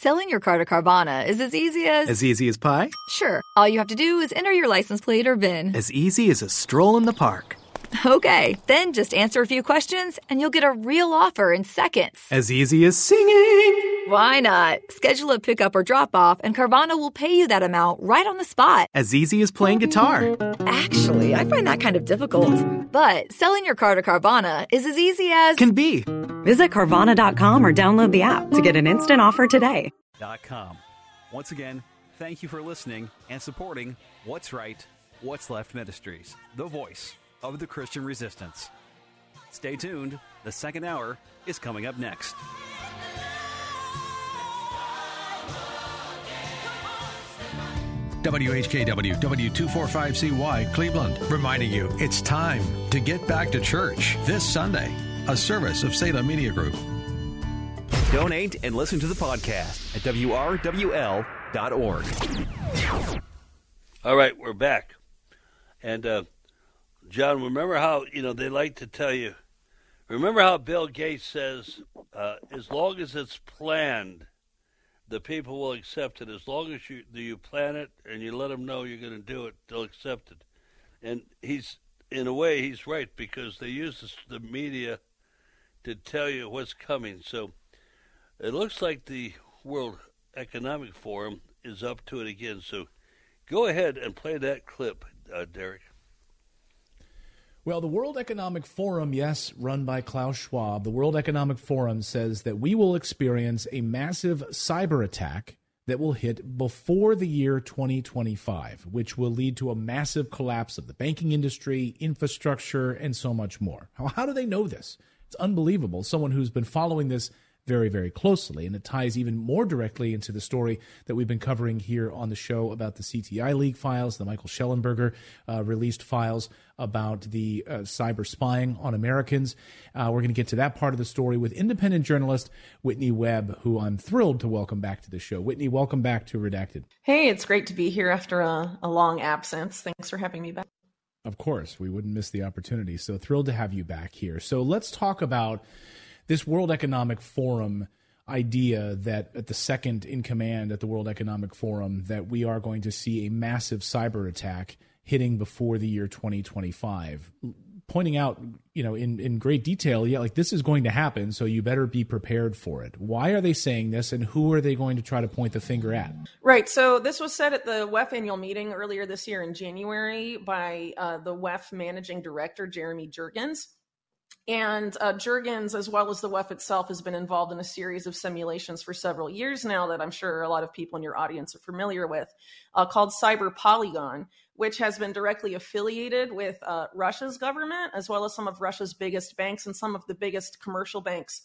Selling your car to Carvana is as easy as... As easy as pie? Sure. All you have to do is enter your license plate or VIN. As easy as a stroll in the park. Okay, then just answer a few questions and you'll get a real offer in seconds. As easy as singing. Why not? Schedule a pickup or drop off and Carvana will pay you that amount right on the spot. As easy as playing guitar. Actually, I find that kind of difficult. But selling your car to Carvana is as easy as... Can be. Visit Carvana.com or download the app to get an instant offer today. .com. Once again, thank you for listening and supporting What's Right, What's Left Ministries, the voice of the Christian resistance. Stay tuned. The second hour is coming up next. WHKW W245CY Cleveland, reminding you it's time to get back to church this Sunday, a service of Salem Media Group. Donate and listen to the podcast at WRWL.org. All right, we're back. And, John, remember how, they like to tell you, remember how Bill Gates says, as long as it's planned, the people will accept it. As long as you plan it and you let them know you're going to do it, they'll accept it. And in a way, he's right, because they use the media to tell you what's coming. So it looks like the World Economic Forum is up to it again. So go ahead and play that clip, Derek. Well, the World Economic Forum, yes, run by Klaus Schwab, the World Economic Forum says that we will experience a massive cyber attack that will hit before the year 2025, which will lead to a massive collapse of the banking industry, infrastructure, and so much more. How do they know this? It's unbelievable. Someone who's been following this very, very closely, and it ties even more directly into the story that we've been covering here on the show about the CTI leak files, the Michael Schellenberger released files about the cyber spying on Americans. We're going to get to that part of the story with independent journalist Whitney Webb, who I'm thrilled to welcome back to the show. Whitney, welcome back to Redacted. Hey, it's great to be here after a long absence. Thanks for having me back. Of course, we wouldn't miss the opportunity. So thrilled to have you back here. So let's talk about this World Economic Forum idea that at the second in command at the World Economic Forum that we are going to see a massive cyber attack hitting before the year 2025, pointing out, in great detail, this is going to happen, so you better be prepared for it. Why are they saying this, and who are they going to try to point the finger at? Right. So this was said at the WEF annual meeting earlier this year in January by the WEF managing director, Jeremy Jurgens. And Jurgens, as well as the WEF itself, has been involved in a series of simulations for several years now that I'm sure a lot of people in your audience are familiar with, called Cyber Polygon, which has been directly affiliated with Russia's government, as well as some of Russia's biggest banks and some of the biggest commercial banks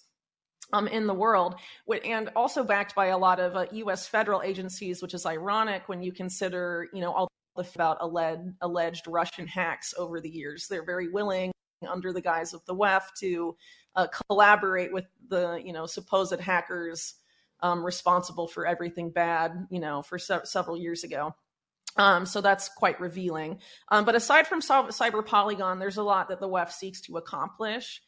in the world, and also backed by a lot of U.S. federal agencies, which is ironic when you consider, all the about alleged Russian hacks over the years. They're very willing, under the guise of the WEF, to collaborate with the, supposed hackers responsible for everything bad, for several years ago. So that's quite revealing. But aside from Cyber Polygon, there's a lot that the WEF seeks to accomplish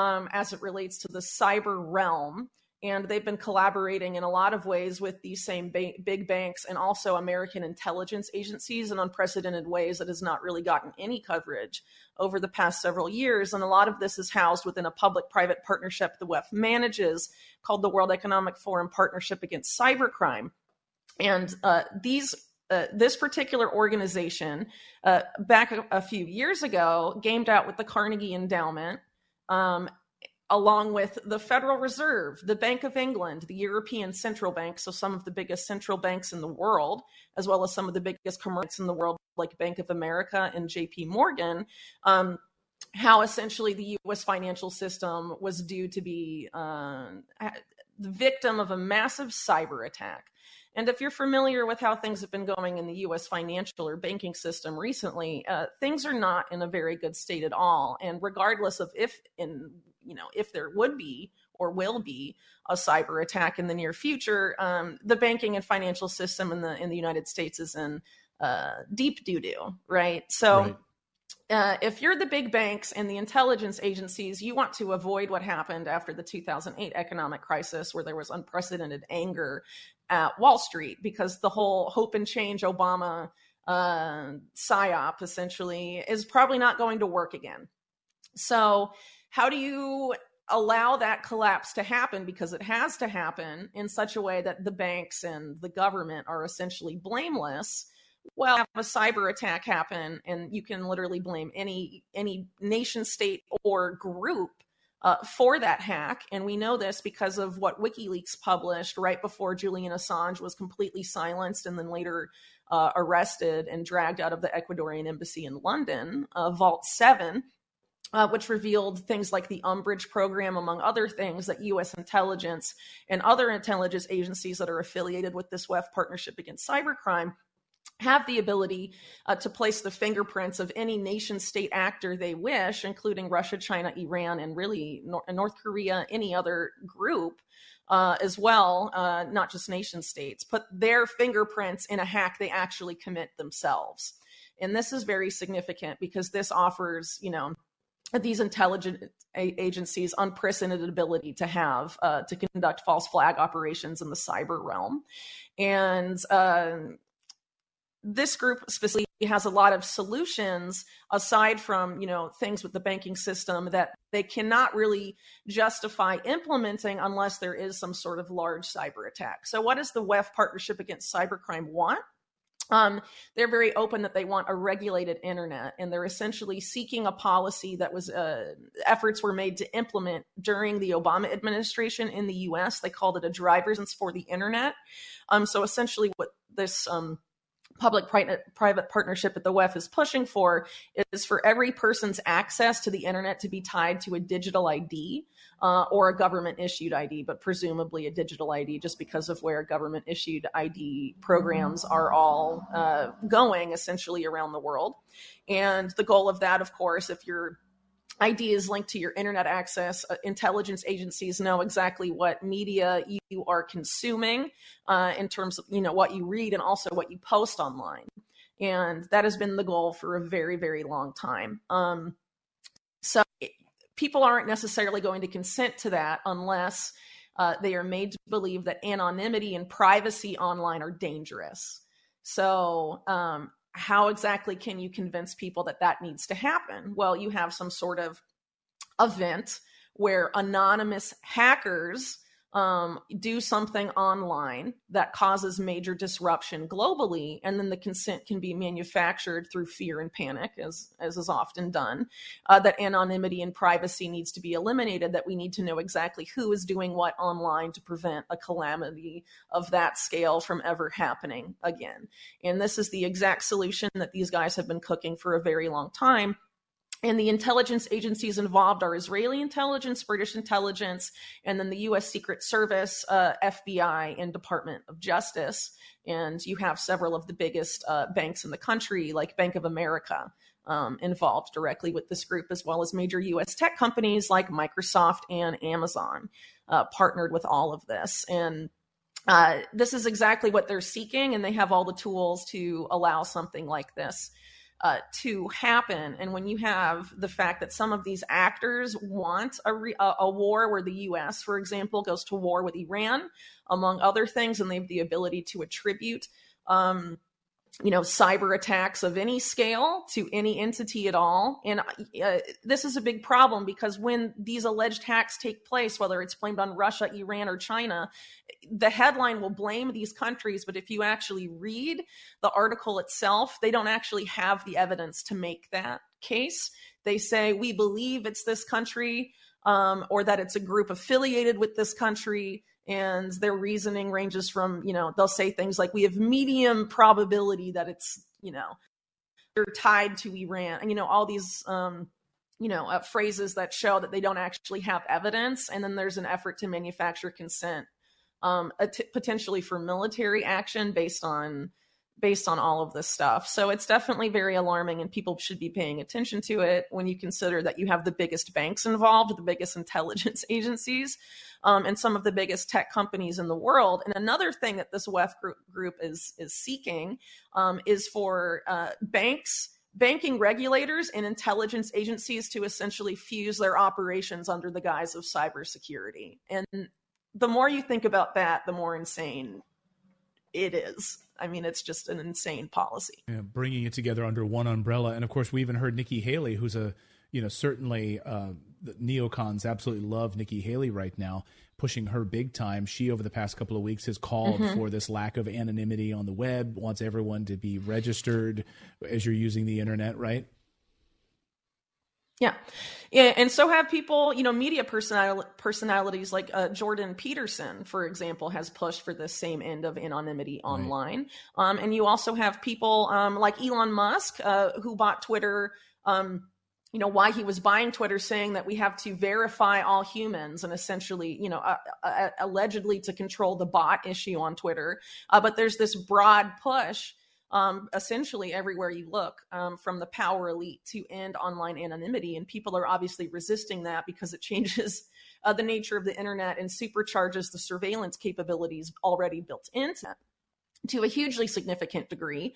as it relates to the cyber realm. And they've been collaborating in a lot of ways with these same big banks and also American intelligence agencies in unprecedented ways that has not really gotten any coverage over the past several years. And a lot of this is housed within a public-private partnership the WEF manages called the World Economic Forum Partnership Against Cybercrime. And this particular organization, back a few years ago, gamed out with the Carnegie Endowment, along with the Federal Reserve, the Bank of England, the European Central Bank, so some of the biggest central banks in the world, as well as some of the biggest commercial banks in the world, like Bank of America and JP Morgan, how essentially the U.S. financial system was due to be the victim of a massive cyber attack. And if you're familiar with how things have been going in the U.S. financial or banking system recently, things are not in a very good state at all. And regardless of if there would be or will be a cyber attack in the near future, the banking and financial system in the United States is in deep doo-doo, right? So. Right. If you're the big banks and the intelligence agencies, you want to avoid what happened after the 2008 economic crisis, where there was unprecedented anger at Wall Street, because the whole hope and change Obama psyop essentially is probably not going to work again. So how do you allow that collapse to happen, because it has to happen in such a way that the banks and the government are essentially blameless? Well, have a cyber attack happen, and you can literally blame any nation state or group for that hack. And we know this because of what WikiLeaks published right before Julian Assange was completely silenced and then later arrested and dragged out of the Ecuadorian embassy in London, Vault 7, which revealed things like the Umbridge program, among other things, that U.S. intelligence and other intelligence agencies that are affiliated with this WEF partnership against cybercrime have the ability to place the fingerprints of any nation state actor they wish, including Russia, China, Iran, and really North Korea, any other group as well, not just nation states, put their fingerprints in a hack they actually commit themselves. And this is very significant because this offers, these intelligence agencies unprecedented ability to have to conduct false flag operations in the cyber realm. And this group specifically has a lot of solutions aside from, things with the banking system that they cannot really justify implementing unless there is some sort of large cyber attack. So what does the WEF Partnership Against Cybercrime want? They're very open that they want a regulated internet, and they're essentially seeking a policy that was efforts were made to implement during the Obama administration in the U.S. They called it a driver's license for the internet. So essentially what this public-private partnership that the WEF is pushing for is for every person's access to the internet to be tied to a digital ID or a government-issued ID, but presumably a digital ID, just because of where government-issued ID programs are all going essentially around the world. And the goal of that, of course, if your ID is linked to your internet access, intelligence agencies know exactly what media you are consuming in terms of, what you read and also what you post online. And that has been the goal for a very, very long time. So people aren't necessarily going to consent to that unless they are made to believe that anonymity and privacy online are dangerous. So how exactly can you convince people that that needs to happen? Well, you have some sort of event where anonymous hackers do something online that causes major disruption globally, and then the consent can be manufactured through fear and panic, as is often done, that anonymity and privacy needs to be eliminated, that we need to know exactly who is doing what online to prevent a calamity of that scale from ever happening again. And this is the exact solution that these guys have been cooking for a very long time. And the intelligence agencies involved are Israeli intelligence, British intelligence, and then the U.S. Secret Service, FBI, and Department of Justice. And you have several of the biggest banks in the country, like Bank of America, involved directly with this group, as well as major U.S. tech companies like Microsoft and Amazon partnered with all of this. And this is exactly what they're seeking, and they have all the tools to allow something like this to happen. And when you have the fact that some of these actors want a war where the U.S., for example, goes to war with Iran, among other things, and they have the ability to attribute, cyber attacks of any scale to any entity at all. And this is a big problem, because when these alleged hacks take place, whether it's blamed on Russia, Iran, or China, the headline will blame these countries. But if you actually read the article itself, they don't actually have the evidence to make that case. They say, we believe it's this country, or that it's a group affiliated with this country. And their reasoning ranges from, they'll say things like, we have medium probability that it's, they're tied to Iran, and, all these, phrases that show that they don't actually have evidence. And then there's an effort to manufacture consent, potentially for military action based on all of this stuff. So it's definitely very alarming, and people should be paying attention to it when you consider that you have the biggest banks involved, the biggest intelligence agencies, and some of the biggest tech companies in the world. And another thing that this WEF group is seeking is for banking regulators and intelligence agencies to essentially fuse their operations under the guise of cybersecurity. And the more you think about that, the more insane it is. I mean, it's just an insane policy. Yeah, bringing it together under one umbrella. And of course, we even heard Nikki Haley, who's certainly the neocons absolutely love Nikki Haley right now, pushing her big time. She, over the past couple of weeks, has called for this lack of anonymity on the web, wants everyone to be registered as you're using the internet, right? Yeah. And so have people, media personalities like Jordan Peterson, for example, has pushed for this same end of anonymity online. Right. And you also have people like Elon Musk, who bought Twitter, why he was buying Twitter, saying that we have to verify all humans and essentially, allegedly to control the bot issue on Twitter. But there's this broad push essentially everywhere you look, from the power elite to end online anonymity. And people are obviously resisting that because it changes the nature of the internet and supercharges the surveillance capabilities already built into it to a hugely significant degree.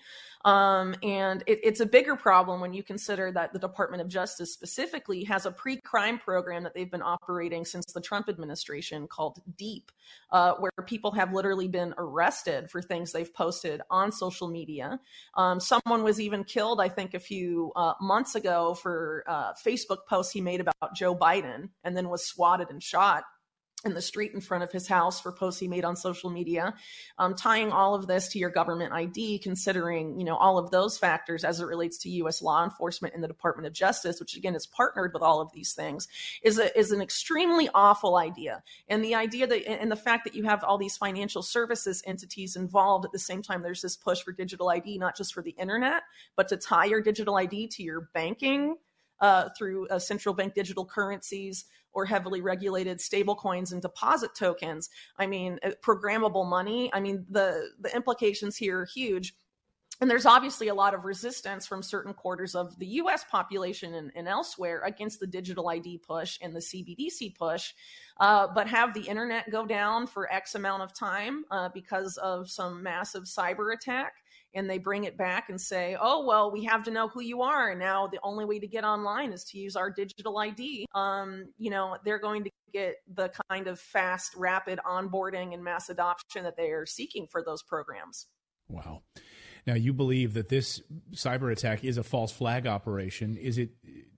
And it's a bigger problem when you consider that the Department of Justice specifically has a pre-crime program that they've been operating since the Trump administration called DEEP, where people have literally been arrested for things they've posted on social media. Someone was even killed, I think, a few months ago for Facebook posts he made about Joe Biden, and then was swatted and shot in the street in front of his house for posts he made on social media. Tying all of this to your government ID, considering, all of those factors as it relates to U.S. law enforcement and the Department of Justice, which again is partnered with all of these things, is an extremely awful idea. And the idea that, and the fact that you have all these financial services entities involved at the same time, there's this push for digital ID, not just for the internet, but to tie your digital ID to your banking through central bank digital currencies or heavily regulated stable coins and deposit tokens. I mean, programmable money. I mean, the implications here are huge. And there's obviously a lot of resistance from certain quarters of the U.S. population and elsewhere against the digital ID push and the CBDC push. But have the internet go down for X amount of time because of some massive cyber attack, and they bring it back and say, oh, well, we have to know who you are. And now the only way to get online is to use our digital ID. They're going to get the kind of fast, rapid onboarding and mass adoption that they are seeking for those programs. Wow. Now, you believe that this cyber attack is a false flag operation. Is it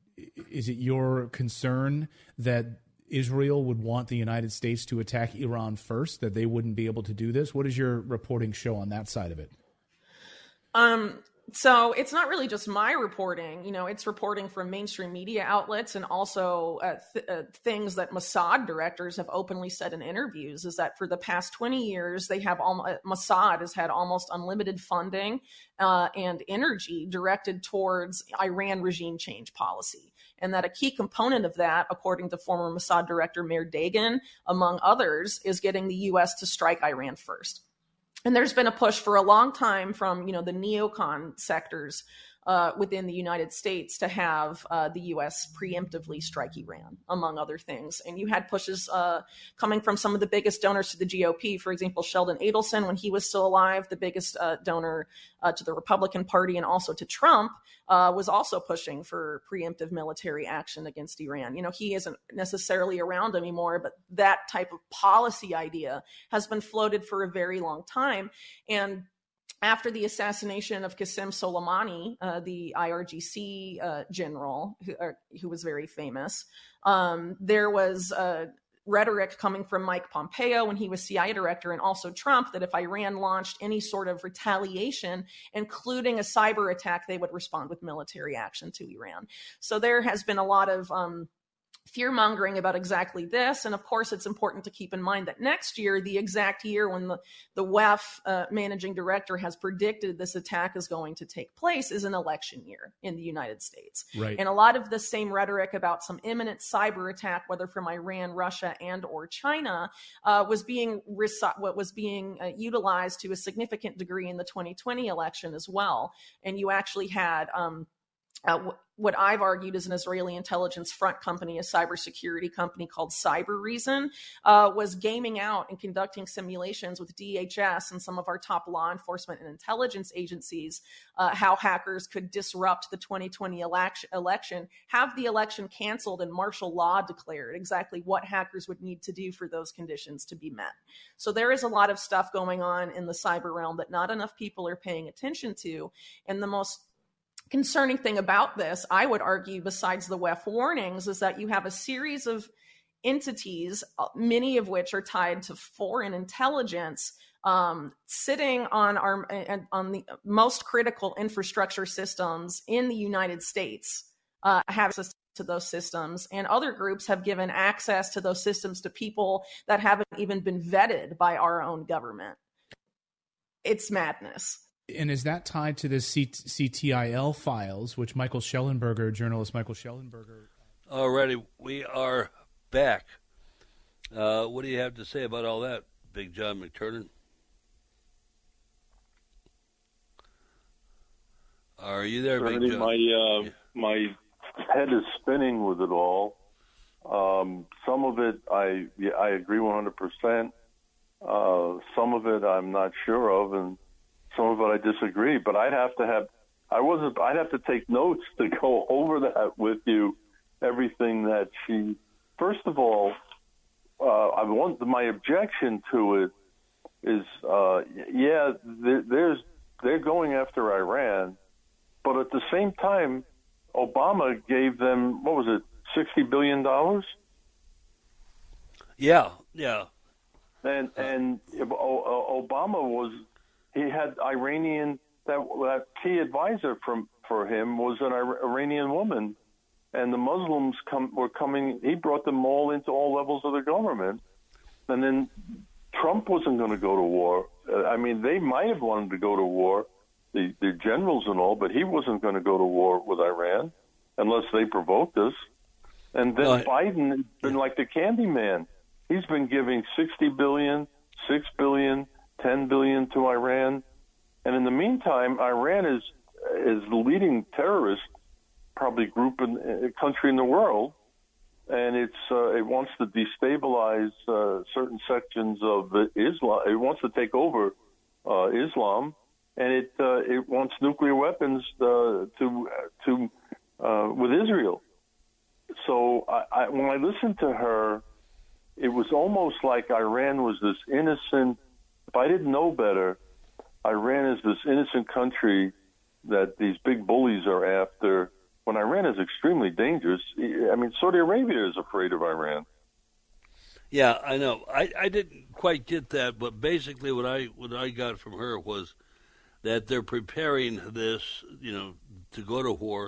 your concern that Israel would want the United States to attack Iran first, that they wouldn't be able to do this? What does your reporting show on that side of it? So it's not really just my reporting, it's reporting from mainstream media outlets, and also things that Mossad directors have openly said in interviews, is that for the past 20 years, Mossad has had almost unlimited funding and energy directed towards Iran regime change policy. And that a key component of that, according to former Mossad director Meir Dagan, among others, is getting the U.S. to strike Iran first. And there's been a push for a long time from, the neocon sectors within the United States to have the U.S. preemptively strike Iran, among other things. And you had pushes coming from some of the biggest donors to the GOP. For example, Sheldon Adelson, when he was still alive, the biggest donor to the Republican Party and also to Trump, was also pushing for preemptive military action against Iran. He isn't necessarily around anymore, but that type of policy idea has been floated for a very long time. And after the assassination of Qasem Soleimani, the IRGC general, who was very famous, there was rhetoric coming from Mike Pompeo when he was CIA director, and also Trump, that if Iran launched any sort of retaliation, including a cyber attack, they would respond with military action to Iran. So there has been a lot of fear-mongering about exactly this. And of course, it's important to keep in mind that next year, the exact year when the WEF managing director has predicted this attack is going to take place, is an election year in the United States. Right. And a lot of the same rhetoric about some imminent cyber attack, whether from Iran, Russia, and or China, was being utilized to a significant degree in the 2020 election as well. And you actually had what I've argued is an Israeli intelligence front company, a cybersecurity company called Cybereason, was gaming out and conducting simulations with DHS and some of our top law enforcement and intelligence agencies, how hackers could disrupt the 2020 election, have the election canceled and martial law declared, exactly what hackers would need to do for those conditions to be met. So there is a lot of stuff going on in the cyber realm that not enough people are paying attention to. And the most concerning thing about this, I would argue, besides the WEF warnings, is that you have a series of entities, many of which are tied to foreign intelligence, sitting on the most critical infrastructure systems in the United States, have access to those systems, and other groups have given access to those systems to people that haven't even been vetted by our own government. It's madness. And is that tied to the CTIL files, which journalist Michael Schellenberger? Alrighty, we are back. What do you have to say about all that, Big John McTurnan? Are you there, Big John? My head is spinning with it all. Some of it I agree 100%. Some of it I'm not sure of, and some of it I disagree. But I'd have to take notes to go over that with you. Everything that she. First of all, my objection to it is, they're going after Iran, but at the same time, Obama gave them, what was it, $60 billion? Yeah. And Obama he had Iranian, that key advisor for him was an Iranian woman, and the Muslims were coming, he brought them all into all levels of the government, and then Trump wasn't going to go to war. I mean, they might have wanted to go to war, the generals and all, but he wasn't going to go to war with Iran unless they provoked us. And then Biden has been like the candy man. He's been giving $60 billion, $6 billion, $10 billion to Iran. And in the meantime, Iran is the leading terrorist probably group country in the world. And it wants to destabilize certain sections of Islam. It wants to take over Islam. And it wants nuclear weapons with Israel. So when I listened to her, it was almost like Iran was this innocent. If I didn't know better, Iran is this innocent country that these big bullies are after. When Iran is extremely dangerous, I mean, Saudi Arabia is afraid of Iran. Yeah, I know. I didn't quite get that, but basically what I got from her was that they're preparing this, to go to war.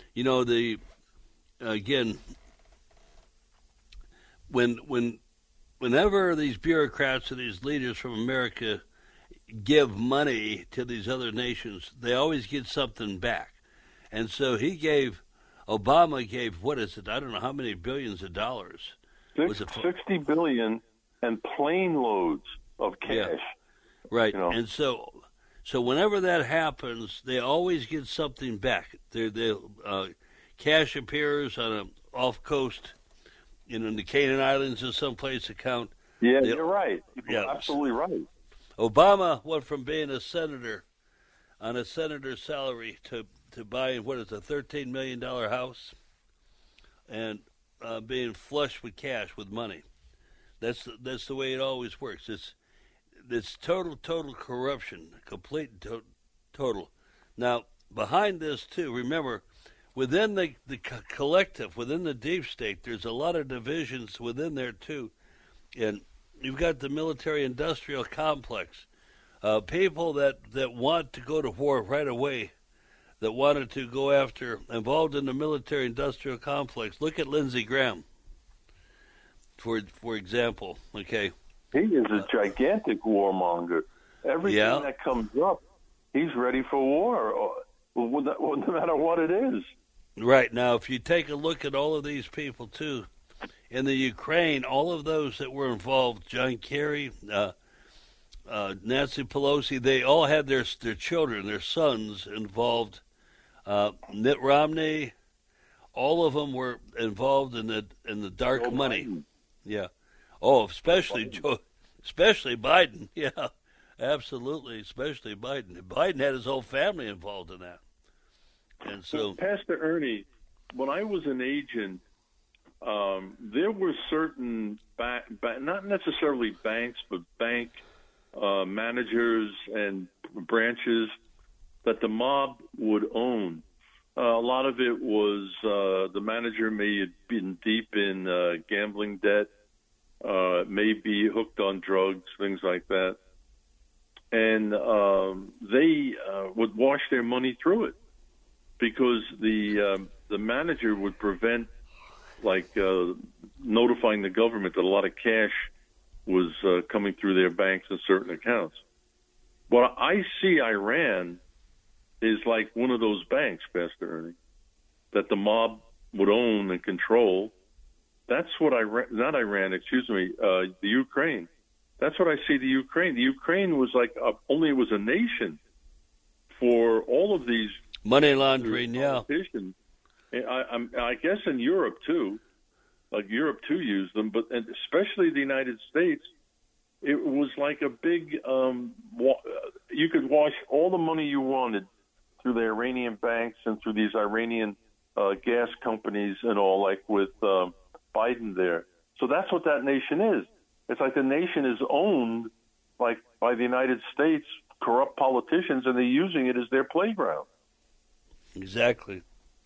Whenever these bureaucrats and these leaders from America give money to these other nations, they always get something back. And so Obama gave, what is it? I don't know how many billions of dollars. $60 billion and plane loads of cash. Yeah. Right. And so whenever that happens, they always get something back. Cash appears on an off-coast, in the Canaan Islands or someplace account. Yeah, you're right. You're absolutely right. Obama went from being a senator on a senator's salary to buying, what is a $13 million house and being flush with cash, with money. That's the way it always works. It's total corruption, complete total. Now, behind this, too, remember, within the collective, within the deep state, there's a lot of divisions within there, too. And you've got the military-industrial complex, people that want to go to war right away, that wanted to go after, involved in the military-industrial complex. Look at Lindsey Graham, for example, okay? He is a gigantic warmonger. Everything that comes up, he's ready for war, no matter what it is. Right. Now, if you take a look at all of these people, too, in the Ukraine, all of those that were involved, John Kerry, Nancy Pelosi, they all had their children, their sons involved Mitt Romney, all of them were involved in the dark Joe money. Biden. Yeah. Oh, especially Biden. Yeah, absolutely, especially Biden. Biden had his whole family involved in that. And so, Pastor Ernie, when I was an agent, there were certain not necessarily banks, but bank managers and branches that the mob would own. A lot of it was the manager may have been deep in gambling debt, may be hooked on drugs, things like that. And they would wash their money through it because the manager would prevent, notifying the government that a lot of cash was coming through their banks and certain accounts. What I see Iran is like one of those banks, Pastor Ernie, that the mob would own and control. That's what the Ukraine. That's what I see the Ukraine. The Ukraine was only it was a nation for all of these money laundering, politicians. I guess in Europe too, Europe too used them, but and especially the United States, it was like a big. You could wash all the money you wanted through the Iranian banks and through these Iranian gas companies and all, like with Biden there. So that's what that nation is. It's like the nation is owned by the United States, corrupt politicians, and they're using it as their playground. Exactly.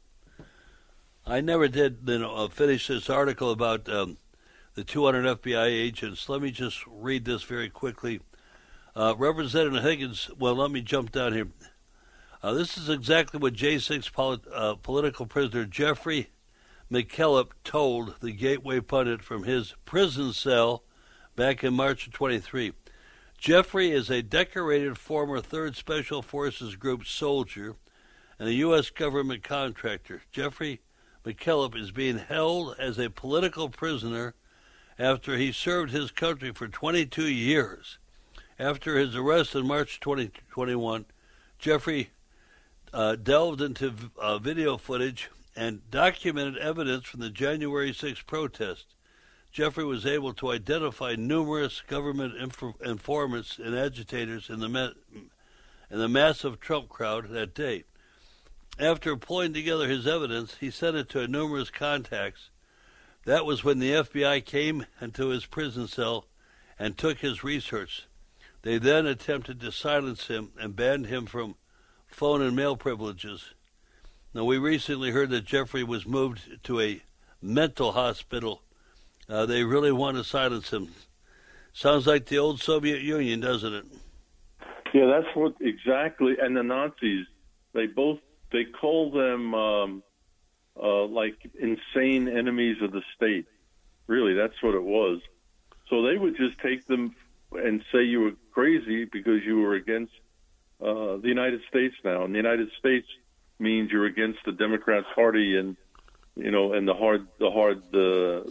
I never did finish this article about the 200 FBI agents. Let me just read this very quickly. Representative Higgins, well, let me jump down here. This is exactly what J6 political prisoner Jeffrey McKillop told the Gateway pundit from his prison cell back in March of 23. Jeffrey is a decorated former 3rd Special Forces Group soldier and a U.S. government contractor. Jeffrey McKillop is being held as a political prisoner after he served his country for 22 years. After his arrest in March 2021, Jeffrey delved into video footage and documented evidence from the January 6th protest. Jeffrey was able to identify numerous government informants and agitators in the massive Trump crowd that day. After pulling together his evidence, he sent it to numerous contacts. That was when the FBI came into his prison cell and took his research. They then attempted to silence him and banned him from phone and mail privileges. Now, we recently heard that Jeffrey was moved to a mental hospital. They really want to silence him. Sounds like the old Soviet Union, doesn't it? Yeah, that's what exactly. And the Nazis, they call them like insane enemies of the state. Really, that's what it was. So they would just take them and say you were crazy because you were against the United States now. And the United States means you're against the Democrat Party and the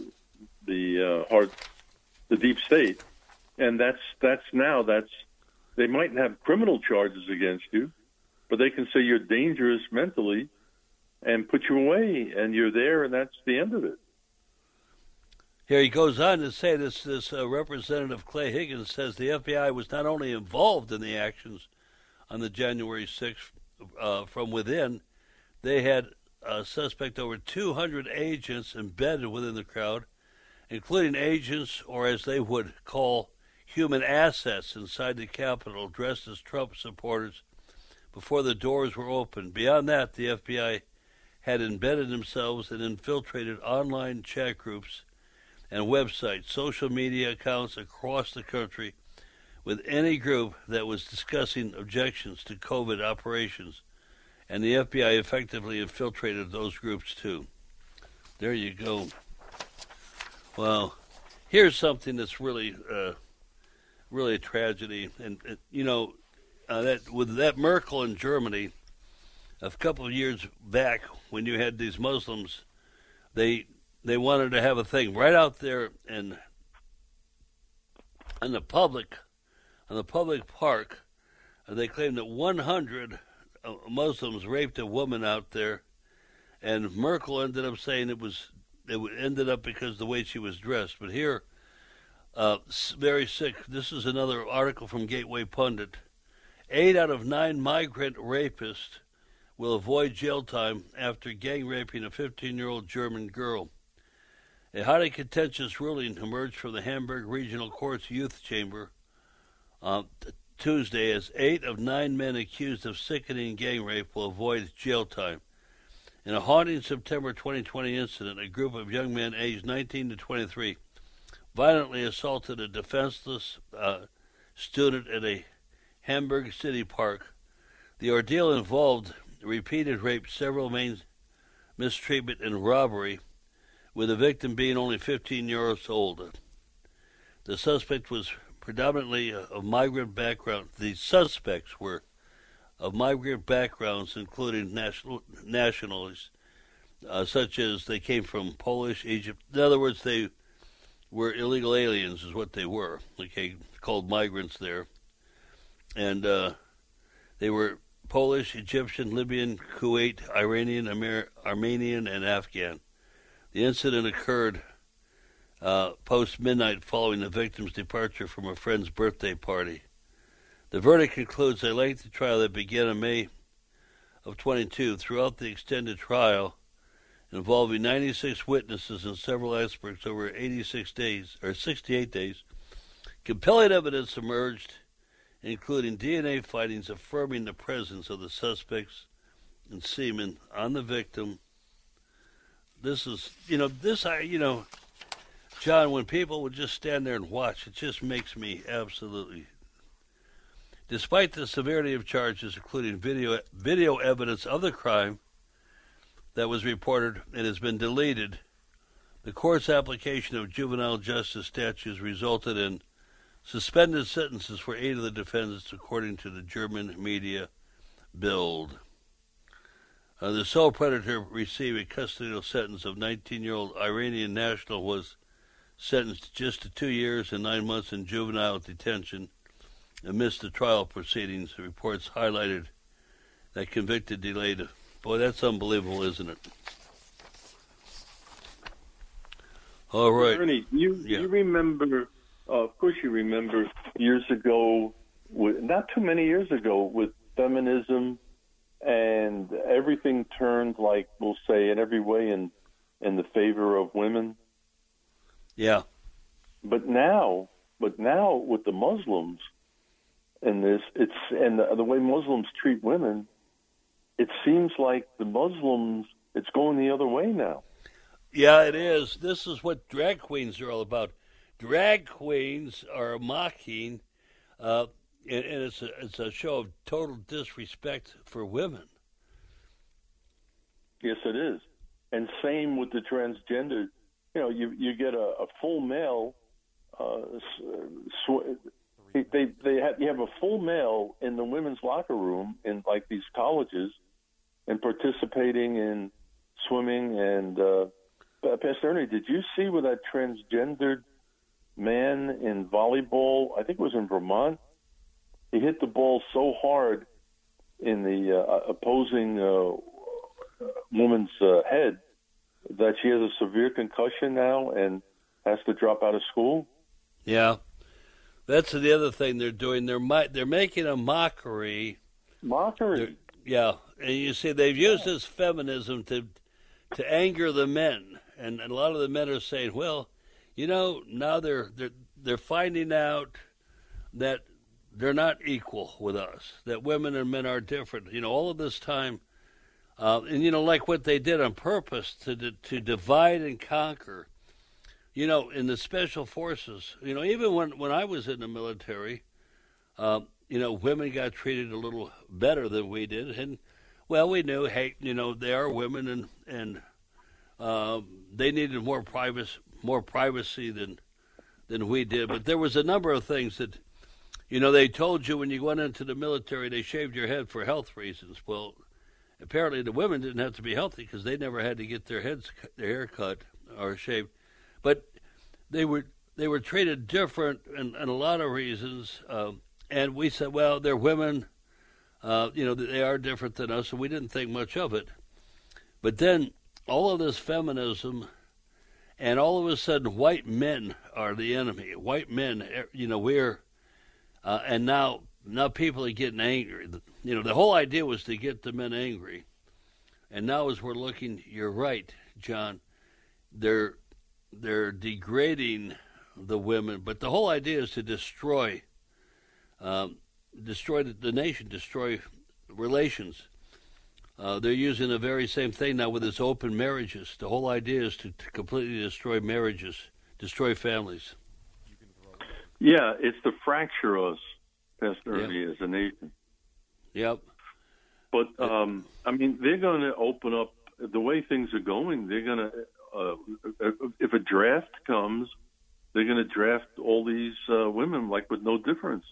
deep state. And that's they might have criminal charges against you, but they can say you're dangerous mentally and put you away, and you're there, and that's the end of it. Here he goes on to say this Representative Clay Higgins says the FBI was not only involved in the actions on the January 6th from within, they had a suspect over 200 agents embedded within the crowd, including agents, or as they would call human assets, inside the Capitol dressed as Trump supporters before the doors were opened. Beyond that, the FBI had embedded themselves and infiltrated online chat groups and websites, social media accounts across the country with any group that was discussing objections to COVID operations, and the FBI effectively infiltrated those groups too. There you go. Well, here's something that's really a tragedy, and that with that Merkel in Germany, a couple of years back when you had these Muslims, they wanted to have a thing right out there in the public park. They claimed that 100 Muslims raped a woman out there, and Merkel ended up saying it ended up because of the way she was dressed. But here, very sick. This is another article from Gateway Pundit. 8 out of 9 migrant rapists will avoid jail time after gang raping a 15-year-old German girl. A highly contentious ruling emerged from the Hamburg Regional Court's youth chamber Tuesday as 8 of 9 men accused of sickening gang rape will avoid jail time. In a haunting September 2020 incident, a group of young men aged 19 to 23 violently assaulted a defenseless student at a Hamburg city park. The ordeal involved repeated rape, several main mistreatment, and robbery, with the victim being only 15 years old. The suspect was predominantly of migrant background. The suspects were of migrant backgrounds, including nationalities, such as they came from Polish, Egypt. In other words, they were illegal aliens, is what they were. Okay, called migrants there, and they were Polish, Egyptian, Libyan, Kuwait, Iranian, Armenian, and Afghan. The incident occurred post-midnight following the victim's departure from a friend's birthday party. The verdict concludes a lengthy trial that began in May of 22. Throughout the extended trial, involving 96 witnesses and several experts over 68 days, compelling evidence emerged, including DNA findings affirming the presence of the suspects and semen on the victim. This is, John, when people would just stand there and watch, it just makes me absolutely. Despite the severity of charges, including video evidence of the crime that was reported and has been deleted, the court's application of juvenile justice statutes resulted in suspended sentences for 8 of the defendants, according to the German media Bild. The sole predator received a custodial sentence of 19-year-old Iranian national was sentenced just to 2 years and 9 months in juvenile detention amidst the trial proceedings. The reports highlighted that convicted delayed. Boy, that's unbelievable, isn't it? All right. Ernie, you remember, of course you remember, years ago, not too many years ago, with feminism and everything turned, like we'll say, in every way in the favor of women. Yeah. But now with the Muslims and this, and the way Muslims treat women, it seems like the Muslims, it's going the other way now. Yeah, it is. This is what drag queens are all about. Drag queens are mocking, and it's a show of total disrespect for women. Yes, it is. And same with the transgender. You get a full male. You have a full male in the women's locker room in like these colleges, and participating in swimming. And Pastor Ernie, did you see with that transgendered man in volleyball? I think it was in Vermont. He hit the ball so hard in the opposing woman's head that she has a severe concussion now and has to drop out of school. Yeah, that's the other thing they're doing. They're making a mockery. Mockery. Yeah, and you see they've used this feminism to anger the men, and a lot of the men are saying, well, now they're finding out that they're not equal with us, that women and men are different. All of this time, and like what they did on purpose to divide and conquer. In the special forces, even when I was in the military, women got treated a little better than we did, and we knew, hey, they are women, and they needed more privacy than we did. But there was a number of things that, they told you when you went into the military, they shaved your head for health reasons. Well, apparently the women didn't have to be healthy because they never had to get their hair cut or shaved. But they were treated different in a lot of reasons. And we said, well, they're women. They are different than us, and we didn't think much of it. But then all of this feminism, and all of a sudden white men are the enemy. White men, and now people are getting angry. The whole idea was to get the men angry. And now as we're looking, you're right, John, they're degrading the women, but the whole idea is to destroy the nation, destroy relations. They're using the very same thing now with this open marriages. The whole idea is to completely destroy marriages, destroy families. Yeah, it's to fracture us, Pastor Ernie, as a nation. Yep. But, they're going to open up, the way things are going, they're going to, if a draft comes, they're going to draft all these women, like, with no difference.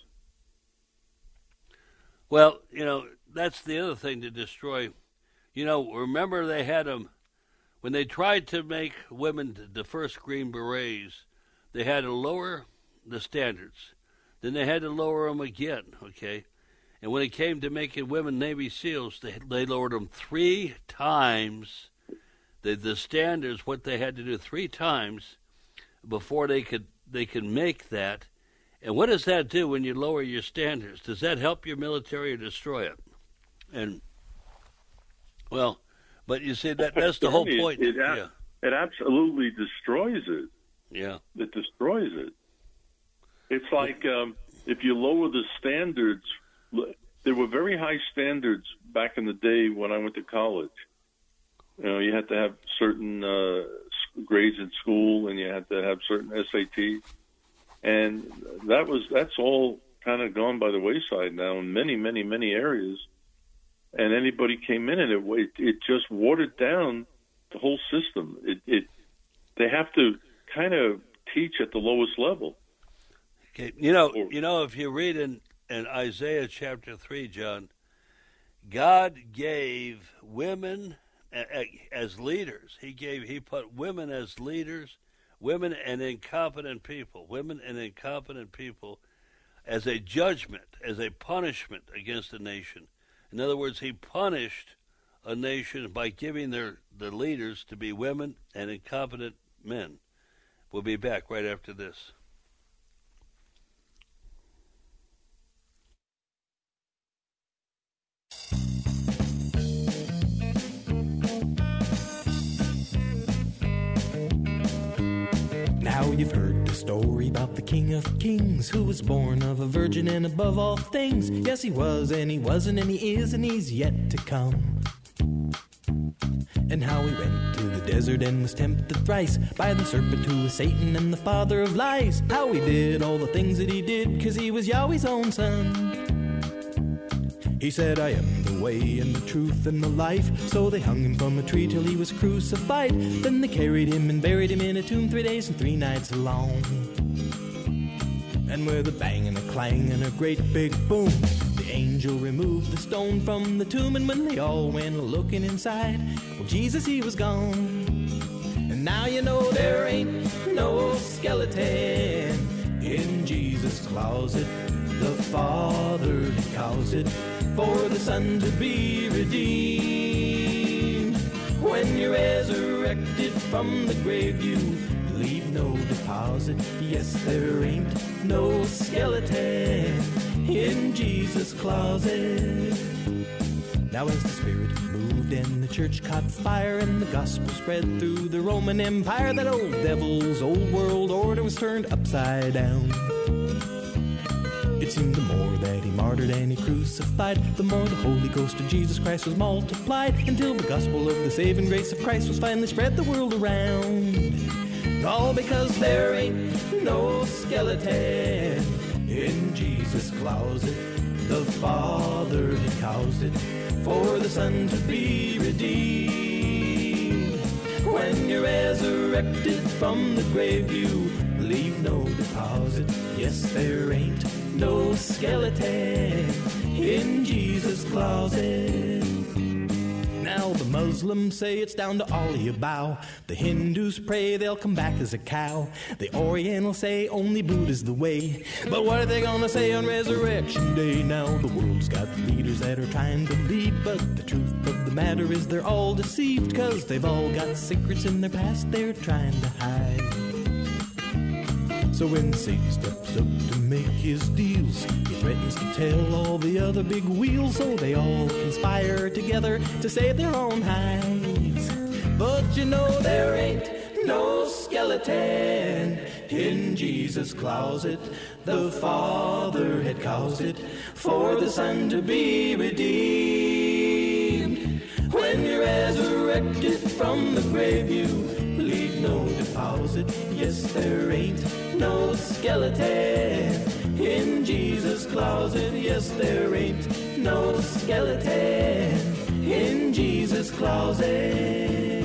Well, that's the other thing to destroy. Remember they had them, when they tried to make women the first Green Berets, they had to lower the standards. Then they had to lower them again, okay? And when it came to making women Navy SEALs, they lowered them 3 times. The standards, what they had to do 3 times before they could make that. And what does that do when you lower your standards? Does that help your military or destroy it? And but you see that's the whole point. It absolutely destroys it. Yeah, it destroys it. It's like if you lower the standards. There were very high standards back in the day when I went to college. You had to have certain grades in school, and you had to have certain SATs, and that's all kind of gone by the wayside now in many, many, many areas. And anybody came in, and it just watered down the whole system. They have to kind of teach at the lowest level. Okay, if you read in Isaiah chapter 3, John, God gave women as leaders. He put women as leaders, women and incompetent people as a judgment, as a punishment against a nation. In other words, he punished a nation by giving the leaders to be women and incompetent men. We'll be back right after this. Now you've heard the story about the King of Kings, who was born of a virgin and above all things. Yes, he was, and he wasn't, and he is, and he's yet to come. And how he went to the desert and was tempted thrice by the serpent who was Satan and the father of lies. How he did all the things that he did, 'cause he was Yahweh's own son. He said, I am the way and the truth and the life. So they hung him from a tree till he was crucified. Then they carried him and buried him in a tomb 3 days and 3 nights long. And with a bang and a clang and a great big boom, the angel removed the stone from the tomb. And when they all went looking inside, well, Jesus, he was gone. And now you know there ain't no skeleton in Jesus' closet. The Father he caused it for the Son to be redeemed. When you're resurrected from the grave, you leave no deposit. Yes, there ain't no skeleton in Jesus' closet. Now as the Spirit moved and the church caught fire and the gospel spread through the Roman Empire, that old devil's old world order was turned upside down. It seemed the more that he martyred and he crucified, the more the Holy Ghost of Jesus Christ was multiplied, until the gospel of the saving grace of Christ was finally spread the world around. All because there ain't no skeleton in Jesus' closet. The Father he caused it for the Son to be redeemed. When you're resurrected from the grave, you leave no deposit. Yes, there ain't no skeleton in Jesus' closet. Now the Muslims say it's down to all you bow. The Hindus pray they'll come back as a cow. The Orientals say only Buddha's the way. But what are they gonna say on Resurrection Day? Now the world's got leaders that are trying to lead, but the truth of the matter is they're all deceived, 'cause they've all got secrets in their past they're trying to hide. So when Satan steps up to make his deals, he threatens to tell all the other big wheels, so they all conspire together to save their own hides. But you know there ain't no skeleton in Jesus' closet. The Father had caused it for the Son to be redeemed. When you're resurrected from the grave, you leave no deposit. Yes, there ain't no skeleton in Jesus' closet. Yes, there ain't no skeleton in Jesus' closet.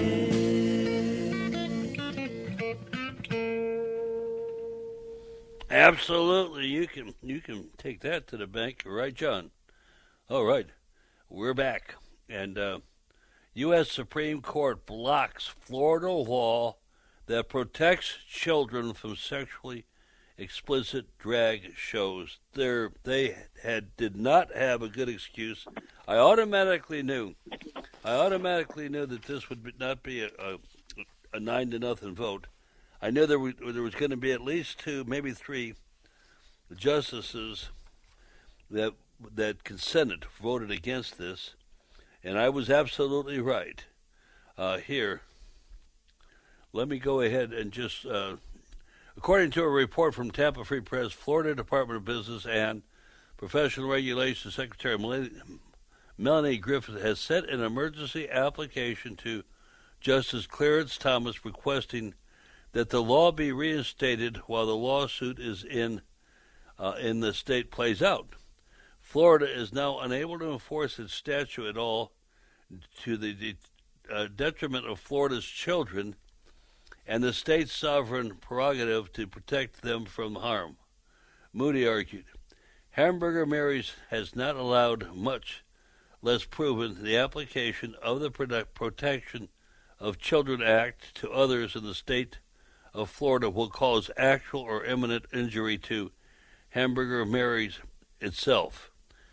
Absolutely, you can take that to the bank, right, John? All right, we're back, and U.S. Supreme Court blocks Florida law that protects children from sexually explicit drag shows. They did not have a good excuse. I automatically knew that this would not be a 9-0 vote. I knew there was going to be at least 2, maybe 3 justices that consented, voted against this, and I was absolutely right. Here, let me go ahead and just, according to a report from Tampa Free Press, Florida Department of Business and Professional Regulation Secretary Melanie Griffith has sent an emergency application to Justice Clarence Thomas requesting that the law be reinstated while the lawsuit is in the state plays out. Florida is now unable to enforce its statute at all, to the detriment of Florida's children and the state's sovereign prerogative to protect them from harm. Moody argued, Hamburger Mary's has not allowed, much less proven, the application of the Protection of Children Act to others in the state of Florida will cause actual or imminent injury to Hamburger Mary's itself.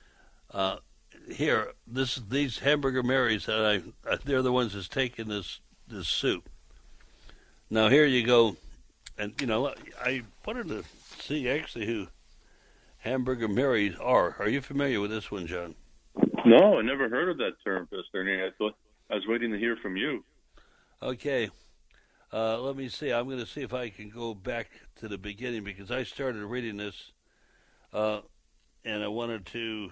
These Hamburger Mary's, they're the ones that's taking this suit. Now here you go, and I wanted to see actually who Hamburger Mary's are. Are you familiar with this one, John? No, I never heard of that term, Pastor Ernie. I was waiting to hear from you. Okay. Let me see. I'm going to see if I can go back to the beginning because I started reading this, and I wanted to,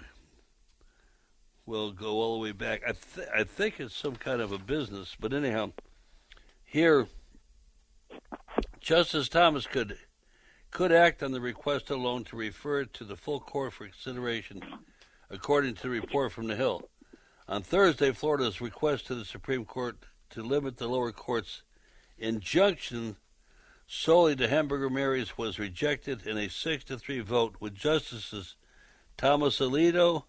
go all the way back. I think it's some kind of a business, but anyhow, here, Justice Thomas could act on the request alone to refer it to the full court for consideration, according to the report from the Hill. On Thursday, Florida's request to the Supreme Court to limit the lower court's injunction solely to Hamburger Mary's was rejected in a 6-3 vote, with Justices Thomas, Alito,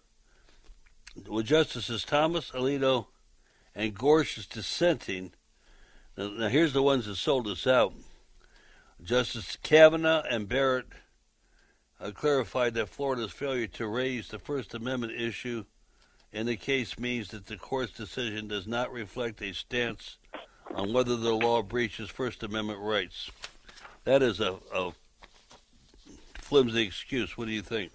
and Gorsuch dissenting. Now here's the ones that sold us out. Justice Kavanaugh and Barrett clarified that Florida's failure to raise the First Amendment issue in the case means that the court's decision does not reflect a stance on whether the law breaches First Amendment rights. That is a flimsy excuse. What do you think?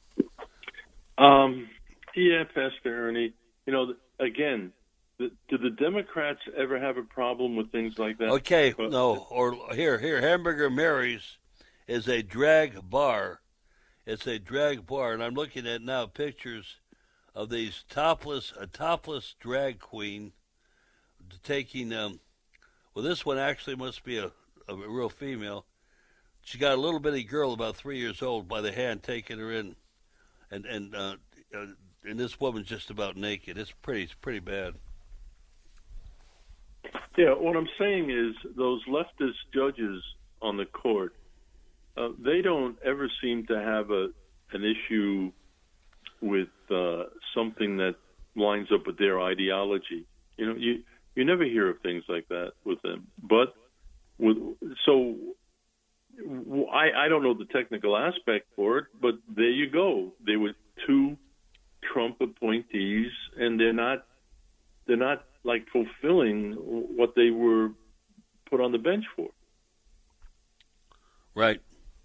Yeah, Pastor Ernie. Again, do the Democrats ever have a problem with things like that? Okay, no. Or here, Hamburger Mary's is a drag bar. It's a drag bar, and I'm looking at now pictures of these a topless drag queen taking this one actually must be a real female. She got a little bitty girl about 3 years old by the hand taking her in, and this woman's just about naked. It's pretty bad. Yeah, what I'm saying is those leftist judges on the court, they don't ever seem to have an issue with something that lines up with their ideology. You know, you never hear of things like that with them. But I don't know the technical aspect for it, but there you go. There were two Trump appointees, and they're not like fulfilling what they were put on the bench for. Right.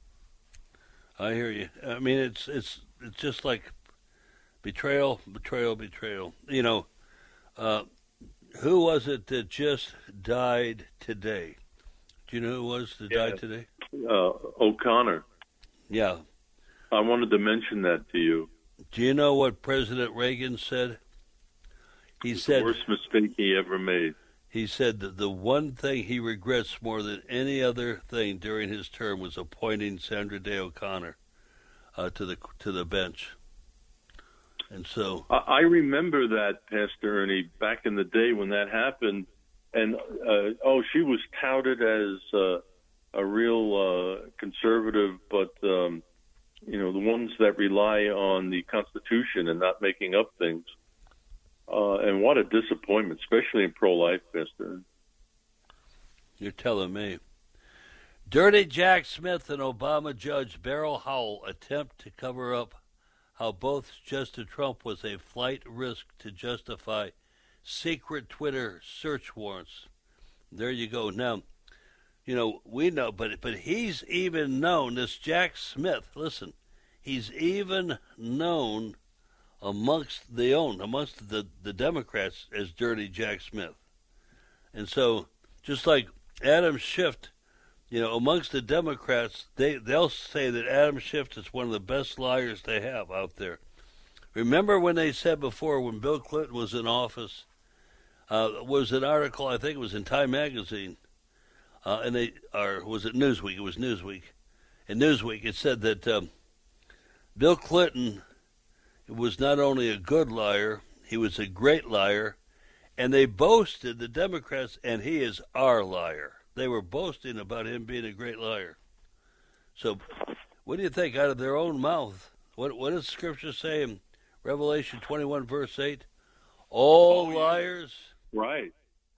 I hear you. I mean, it's just like betrayal. You know, who was it that just died today? Do you know who it was that died today? O'Connor. Yeah. I wanted to mention that to you. Do you know what President Reagan said? He said the worst mistake he ever made. He said that the one thing he regrets more than any other thing during his term was appointing Sandra Day O'Connor to the bench. And so I remember that, Pastor Ernie, back in the day when that happened, and she was touted as a real conservative, but the ones that rely on the Constitution and not making up things. And what a disappointment, especially in pro-life, Pastor. You're telling me. Dirty Jack Smith and Obama Judge Beryl Howell attempt to cover up how both Justice Trump was a flight risk to justify secret Twitter search warrants. There you go. Now, we know, but he's even known, this Jack Smith, listen, he's even known amongst the Democrats as Dirty Jack Smith. And so, just like Adam Schiff, amongst the Democrats, they'll say that Adam Schiff is one of the best liars they have out there. Remember when they said before, when Bill Clinton was in office, was an article, I think it was in Time Magazine, was it Newsweek? It was Newsweek. In Newsweek, it said that Bill Clinton was not only a good liar, he was a great liar, and they boasted, the Democrats, and he is our liar. They were boasting about him being a great liar. So, what do you think out of their own mouth? What does Scripture say in Revelation 21, verse 8? All liars, right,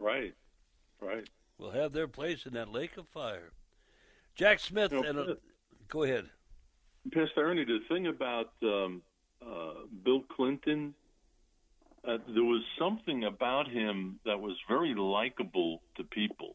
will have their place in that lake of fire. Jack Smith, go ahead. Pastor Ernie, the thing about Bill Clinton, there was something about him that was very likable to people.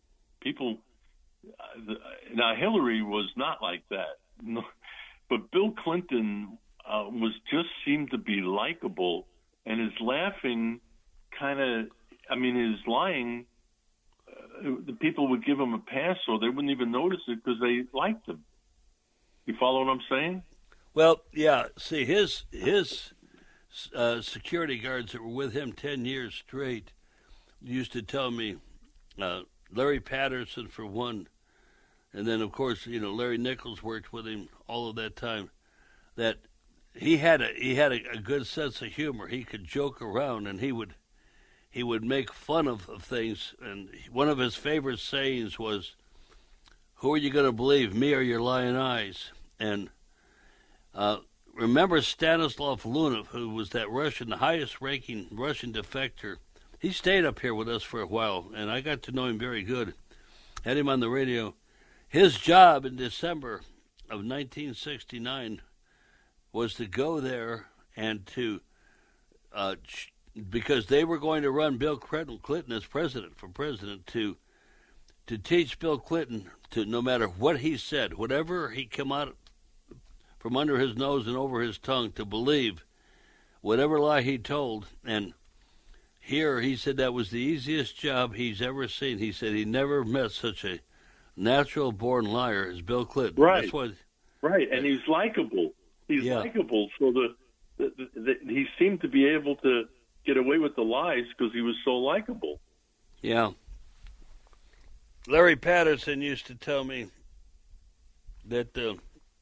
Now Hillary was not like that, but Bill Clinton seemed to be likable, and his laughing his lying, the people would give him a pass, so they wouldn't even notice it because they liked him. You follow what I'm saying? Well, yeah. See, his security guards that were with him 10 years straight used to tell me, Larry Patterson for one, and then of course Larry Nichols worked with him all of that time, that he had a good sense of humor. He could joke around, and he would make fun of things. And one of his favorite sayings was, "Who are you going to believe, me or your lying eyes?" And remember Stanislav Lunev, who was that the highest-ranking Russian defector. He stayed up here with us for a while, and I got to know him very good. Had him on the radio. His job in December of 1969 was to go there and to, because they were going to run Bill Clinton as president, to teach Bill Clinton to, no matter what he said, whatever he came out from under his nose and over his tongue, to believe whatever lie he told. And here he said that was the easiest job he's ever seen. He said he never met such a natural-born liar as Bill Clinton. Right, right, and he's likable. He's likable, so he seemed to be able to get away with the lies because he was so likable. Yeah. Larry Patterson used to tell me that a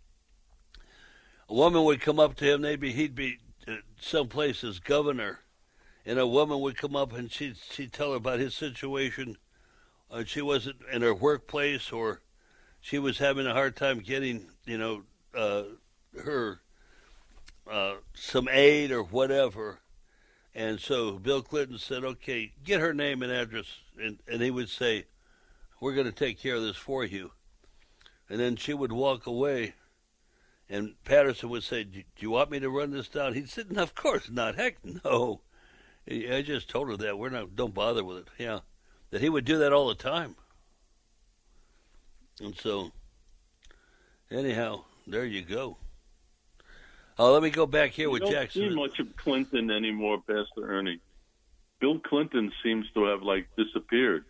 woman would come up to him, he'd be someplace as governor, and a woman would come up and she'd tell her about his situation. She wasn't in her workplace, or she was having a hard time getting, her some aid or whatever. And so Bill Clinton said, okay, get her name and address. And he would say, we're going to take care of this for you. And then she would walk away, and Patterson would say, do you want me to run this down? He'd say, no, of course not. Heck no. I just told her that. Don't bother with it. Yeah. That he would do that all the time. And so, anyhow, there you go. Let me go back here with Jackson. You don't see much of Clinton anymore, Pastor Ernie. Bill Clinton seems to have, disappeared.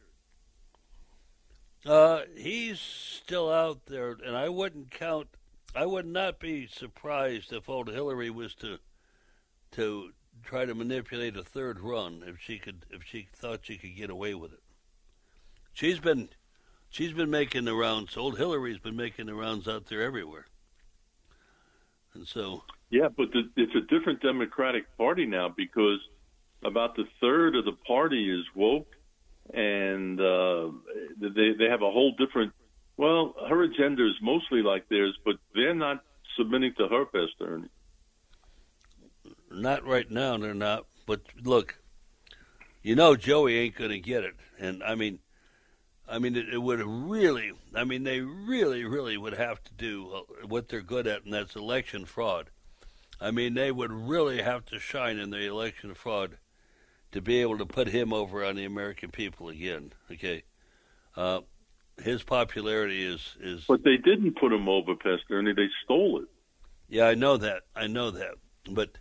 He's still out there, and I would not be surprised if old Hillary was to try to manipulate a third run if she thought she could get away with it. She's been making the rounds. Old Hillary's been making the rounds out there everywhere. And so, yeah, but it's a different Democratic Party now because about the third of the party is woke, and they have a whole different. Well, her agenda is mostly like theirs, but they're not submitting to her, Pastor Ernie. Not right now, they're not. But look, Joey ain't going to get it, and I mean, it would really. I mean, they really, really would have to do what they're good at, and that's election fraud. I mean, they would really have to shine in the election fraud to be able to put him over on the American people again. Okay, his popularity is. But they didn't put him over, Pastor Ernie. They stole it. Yeah, I know that. But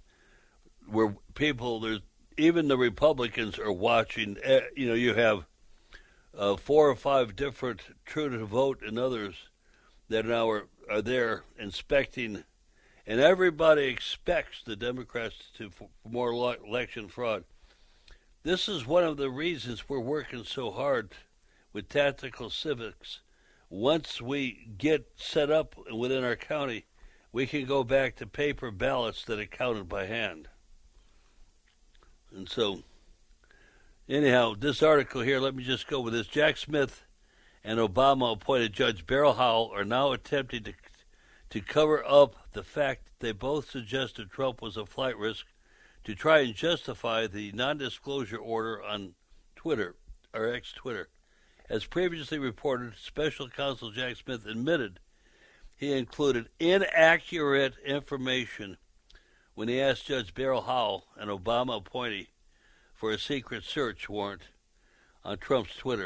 even the Republicans are watching. You have 4 or 5 different True to Vote and others that now are there inspecting, and everybody expects the Democrats for more election fraud. This is one of the reasons we're working so hard with Tactical Civics. Once we get set up within our county, we can go back to paper ballots that are counted by hand. And so, anyhow, this article here, let me just go with this. Jack Smith and Obama-appointed Judge Beryl Howell are now attempting to cover up the fact that they both suggested Trump was a flight risk to try and justify the non-disclosure order on Twitter, or ex-Twitter. As previously reported, Special Counsel Jack Smith admitted he included inaccurate information when he asked Judge Beryl Howell, an Obama appointee, for a secret search warrant on Trump's Twitter.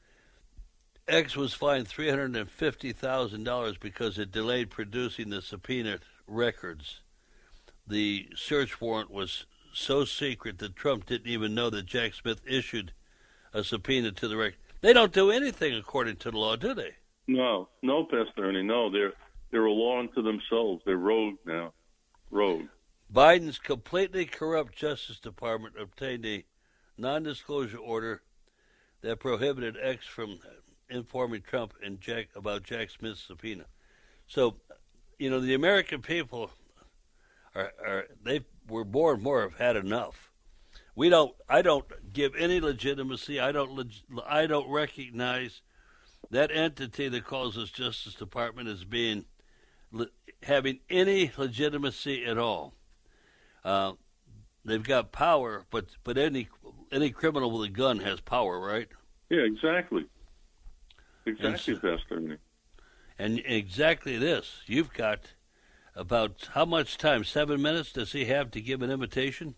X was fined $350,000 because it delayed producing the subpoenaed records. The search warrant was so secret that Trump didn't even know that Jack Smith issued a subpoena to the record. They don't do anything according to the law, do they? No, Pastor Ernie, no. They're a law unto themselves. They're rogue now. Rogue. Biden's completely corrupt Justice Department obtained a non-disclosure order that prohibited X from informing Trump and about Jack Smith's subpoena. So, the American people they were more and more have had enough. I don't give any legitimacy. I don't recognize that entity that calls us Justice Department as having any legitimacy at all. They've got power, but any criminal with a gun has power, right? Yeah, exactly. Exactly, Pastor. And exactly this. You've got about how much time? 7 minutes does he have to give an invitation?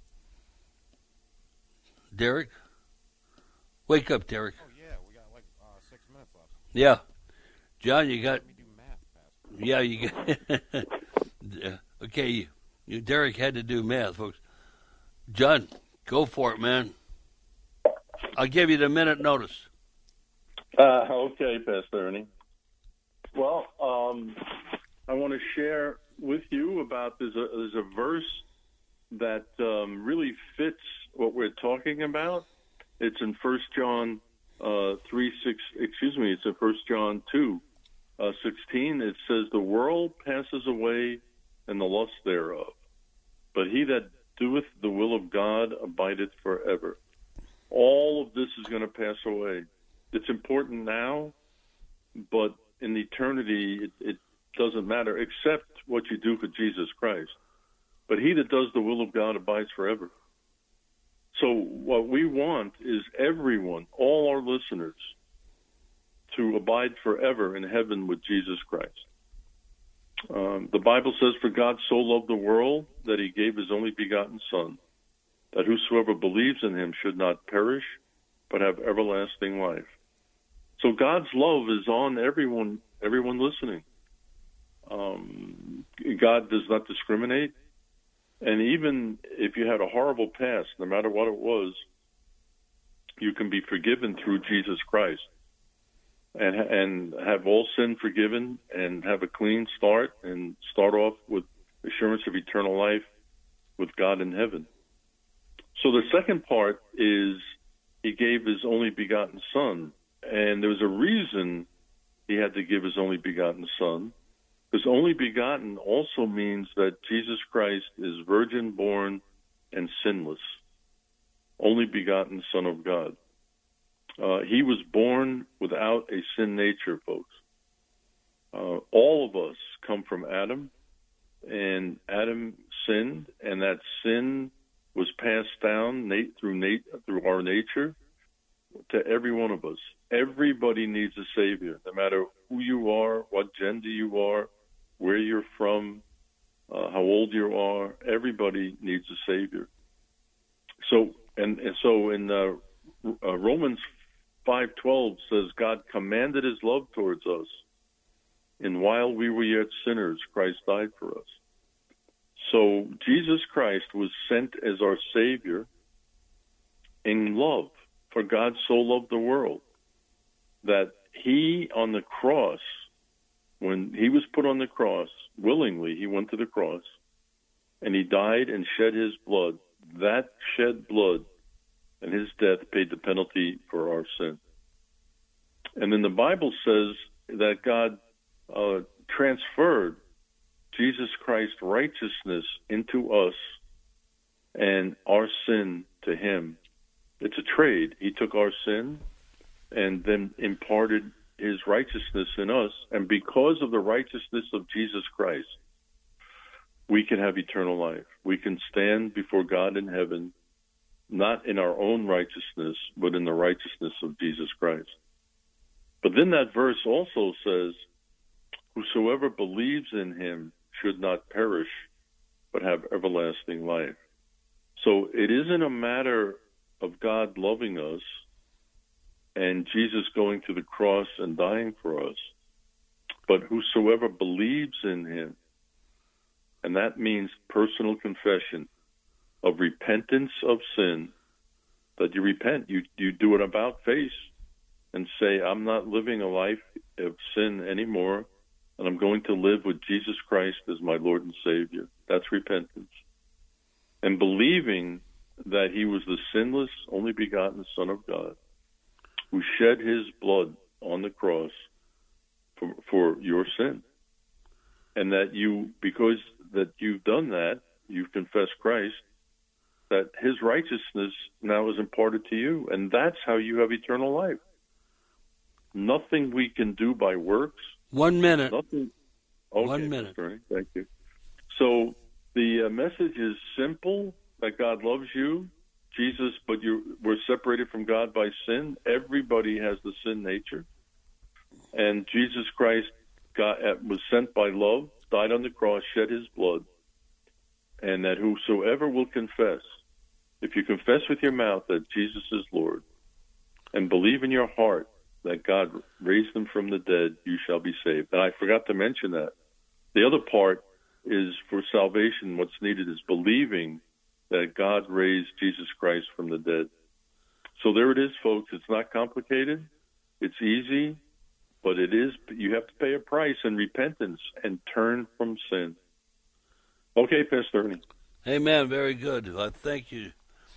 Derek? Wake up, Derek. Oh, yeah, we got 6 minutes left. Yeah. John, you got... Yeah, you got... Okay, Derek had to do math, folks. John, go for it, man. I'll give you the minute notice. Okay, Pastor Ernie. Well, I want to share with you about there's a verse that really fits what we're talking about. It's in 1 John 3:6. Excuse me. It's in 1 John 2:16. It says, "The world passes away, and the lust thereof, but he that doeth the will of God abideth forever." All of this is going to pass away. It's important now, but in eternity, it doesn't matter, except what you do for Jesus Christ. But he that does the will of God abides forever. So what we want is everyone, all our listeners, to abide forever in heaven with Jesus Christ. The Bible says, "For God so loved the world that he gave his only begotten Son, that whosoever believes in him should not perish, but have everlasting life." So God's love is on everyone listening. God does not discriminate. And even if you had a horrible past, no matter what it was, you can be forgiven through Jesus Christ and have all sin forgiven and have a clean start and start off with assurance of eternal life with God in heaven. So the second part is he gave his only begotten Son. And there was a reason he had to give his only begotten Son, because only begotten also means that Jesus Christ is virgin born and sinless. Only begotten Son of God. He was born without a sin nature, folks. All of us come from Adam, and Adam sinned, and that sin was passed down through our nature to every one of us. Everybody needs a Savior, no matter who you are, what gender you are, where you're from, how old you are. Everybody needs a Savior. So in Romans 5:12 says, God commanded his love towards us, and while we were yet sinners, Christ died for us. So Jesus Christ was sent as our Savior in love, for God so loved the world that he on the cross, when he was put on the cross, willingly he went to the cross, and he died and shed his blood. That shed blood and his death paid the penalty for our sin. And then the Bible says that God transferred Jesus Christ's righteousness into us and our sin to him. It's a trade. He took our sin and then imparted his righteousness in us. And because of the righteousness of Jesus Christ, we can have eternal life. We can stand before God in heaven, not in our own righteousness, but in the righteousness of Jesus Christ. But then that verse also says, whosoever believes in him should not perish, but have everlasting life. So it isn't a matter of God loving us and Jesus going to the cross and dying for us, but whosoever believes in him, and that means personal confession of repentance of sin, that you repent, you do it about face and say, I'm not living a life of sin anymore, and I'm going to live with Jesus Christ as my Lord and Savior. That's repentance. And believing that he was the sinless, only begotten Son of God, who shed his blood on the cross for your sin. And that because that you've done that, you've confessed Christ, that his righteousness now is imparted to you. And that's how you have eternal life. Nothing we can do by works. 1 minute. Nothing. Okay, 1 minute. Thank you. So the message is simple, that God loves you, Jesus, but we're separated from God by sin. Everybody has the sin nature. And Jesus Christ was sent by love, died on the cross, shed his blood, and that whosoever will confess, if you confess with your mouth that Jesus is Lord and believe in your heart that God raised him from the dead, you shall be saved. And I forgot to mention that. The other part is for salvation, what's needed is believing that God raised Jesus Christ from the dead. So there it is, folks. It's not complicated. It's easy, but you have to pay a price in repentance and turn from sin. Okay, Pastor Ernie. Amen. Very good. Thank you.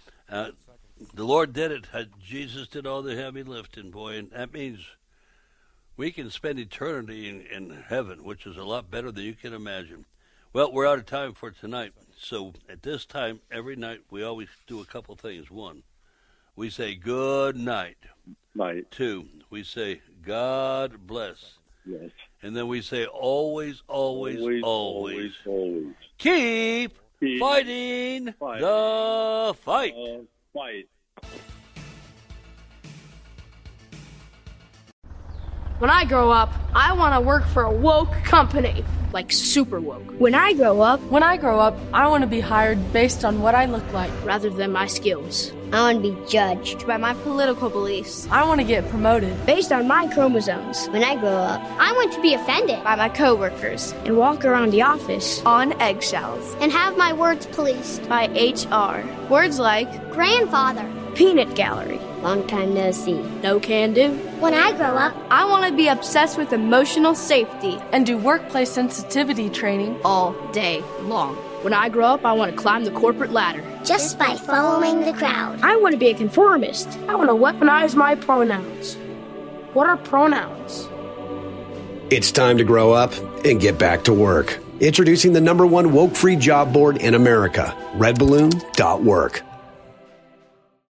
The Lord did it. Jesus did all the heavy lifting, boy, and that means we can spend eternity in heaven, which is a lot better than you can imagine. Well, we're out of time for tonight. So at this time, every night, we always do a couple things. One, we say good night. Night. Two, we say God bless. Yes. And then we say always, always, always. Always, always. Keep fighting the fight. white. When I grow up, I want to work for a woke company, like super woke. When I grow up, I want to be hired based on what I look like rather than my skills. I want to be judged by my political beliefs. I want to get promoted based on my chromosomes. When I grow up, I want to be offended by my coworkers and walk around the office on eggshells and have my words policed by HR. Words like grandfather, peanut gallery, long time no see, no can do. When I grow up, I want to be obsessed with emotional safety and do workplace sensitivity training all day long. When I grow up, I want to climb the corporate ladder. Just by following the crowd. I want to be a conformist. I want to weaponize my pronouns. What are pronouns? It's time to grow up and get back to work. Introducing the #1 woke-free job board in America, redballoon.work.